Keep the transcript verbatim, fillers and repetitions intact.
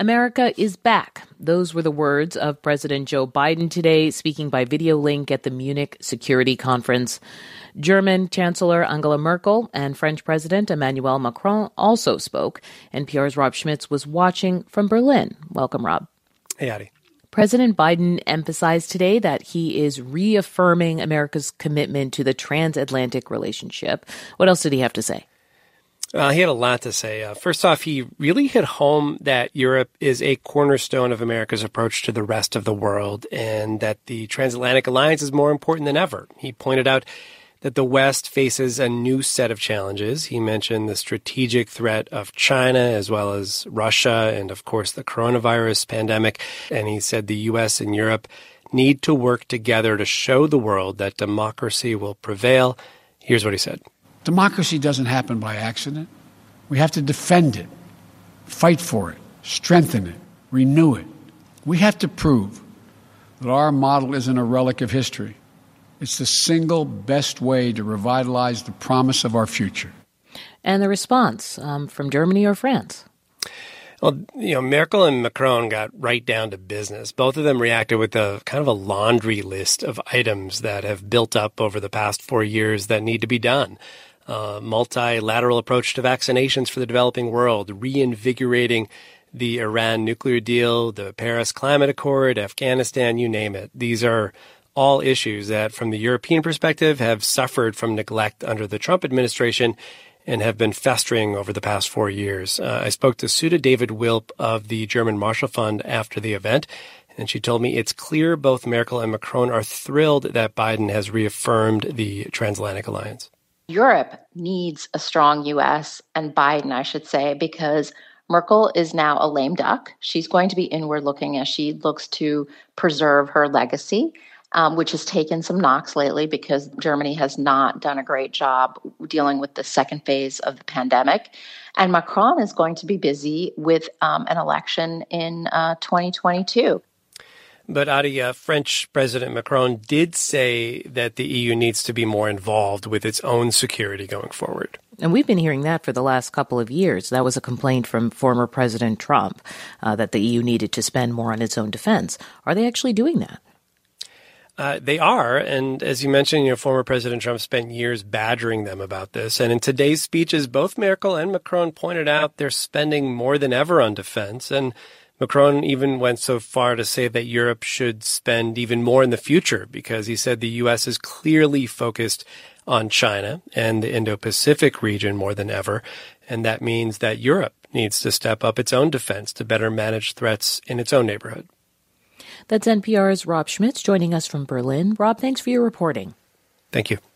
America is back. Those were the words of President Joe Biden today, speaking by video link at the Munich Security Conference. German Chancellor Angela Merkel and French President Emmanuel Macron also spoke. N P R's Rob Schmitz was watching from Berlin. Welcome, Rob. Hey, Addie. President Biden emphasized today that he is reaffirming America's commitment to the transatlantic relationship. What else did he have to say? Uh, he had a lot to say. Uh, first off, he really hit home that Europe is a cornerstone of America's approach to the rest of the world and that the transatlantic alliance is more important than ever. He pointed out that the West faces a new set of challenges. He mentioned the strategic threat of China as well as Russia and, of course, the coronavirus pandemic. And he said the U S and Europe need to work together to show the world that democracy will prevail. Here's what he said. Democracy doesn't happen by accident. We have to defend it, fight for it, strengthen it, renew it. We have to prove that our model isn't a relic of history. It's the single best way to revitalize the promise of our future. And the response um, from Germany or France? Well, you know, Merkel and Macron got right down to business. Both of them reacted with a kind of a laundry list of items that have built up over the past four years that need to be done. Uh, multilateral approach to vaccinations for the developing world, reinvigorating the Iran nuclear deal, the Paris Climate Accord, Afghanistan, you name it. These are all issues that, from the European perspective, have suffered from neglect under the Trump administration and have been festering over the past four years. Uh, I spoke to Suda David-Wilp of the German Marshall Fund after the event, and she told me it's clear both Merkel and Macron are thrilled that Biden has reaffirmed the transatlantic alliance. Europe needs a strong U S and Biden, I should say, because Merkel is now a lame duck. She's going to be inward looking as she looks to preserve her legacy, um, which has taken some knocks lately because Germany has not done a great job dealing with the second phase of the pandemic. And Macron is going to be busy with um, an election in uh, twenty twenty-two. But, Adi, uh, French President Macron did say that the E U needs to be more involved with its own security going forward. And we've been hearing that for the last couple of years. That was a complaint from former President Trump, uh, that the E U needed to spend more on its own defense. Are they actually doing that? Uh, they are. And as you mentioned, you know, former President Trump spent years badgering them about this. And in today's speeches, both Merkel and Macron pointed out they're spending more than ever on defense. And Macron even went so far to say that Europe should spend even more in the future because he said the U S is clearly focused on China and the Indo-Pacific region more than ever. And that means that Europe needs to step up its own defense to better manage threats in its own neighborhood. That's N P R's Rob Schmitz joining us from Berlin. Rob, thanks for your reporting. Thank you.